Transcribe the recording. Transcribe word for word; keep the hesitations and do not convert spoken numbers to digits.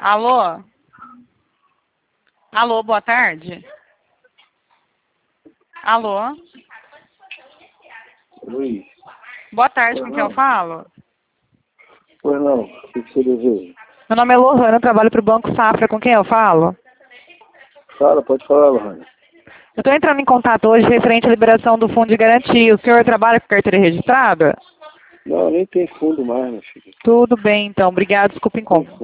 Alô? Alô, boa tarde. Alô? Luiz. Boa tarde, Pois com quem eu não. falo? Pois não, o que que você deseja? Meu nome é Lohana, eu trabalho para o Banco Safra, com quem eu falo? Fala, pode falar, Lohane. Eu estou entrando em contato hoje referente à liberação do fundo de garantia. O senhor trabalha com carteira registrada? Não, nem tem fundo mais, meu filho. Tudo bem, então. Obrigado, desculpa o Tem incômodo.